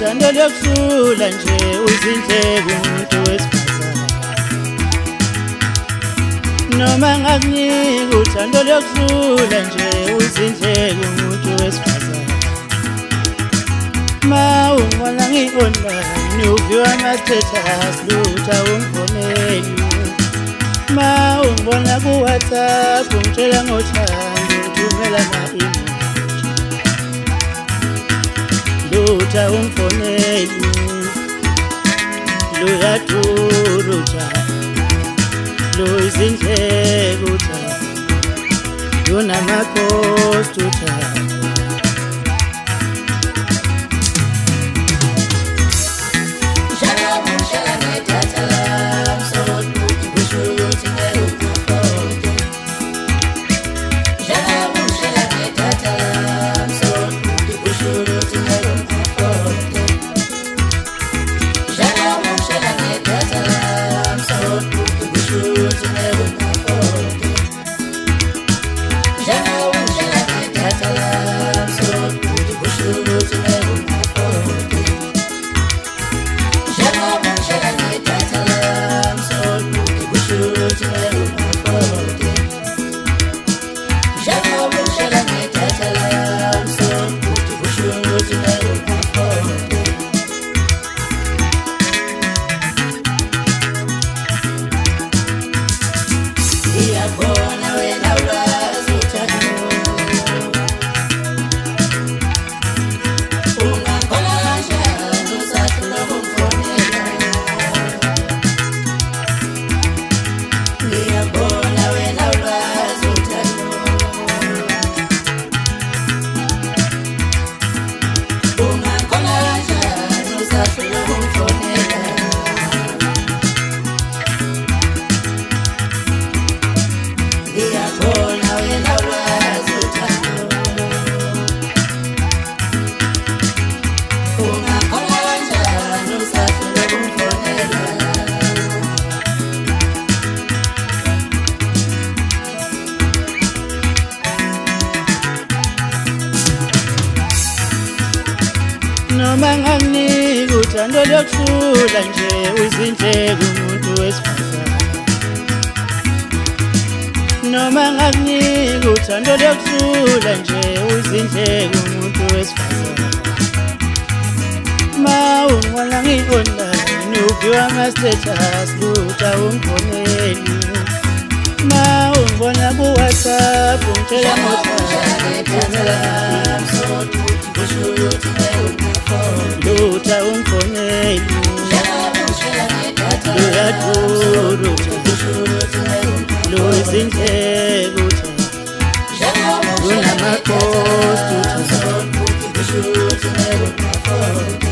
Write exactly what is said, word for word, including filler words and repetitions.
uthando liyokusula nje uzindleke umuntu wesifazane noma ngakunika uthando liyokusula nje uzindleke umuntu wesifazane ma ungibona ngi-online uviwa ama-status lutha ungifoneli ma ungibona ku-WhatsApp ungitshela ngothando uthumela ama-email lutha ungifoneli luyadura uthando luyizindleke uthando lunama-post uthando noma ngakunika uthando liyokusula nje uzindleke umuntu wesifazane noma ngakunika uthando liyokusula nje uzindleke umuntu wesifazane ma ungibona ngi-online uviwa ama-status lutha ungifoneli ma ungibona ku-WhatsApp ungitshela ngothando lutha ungifoneli luyadura uthando luyizindleke uthando lunama-post uthando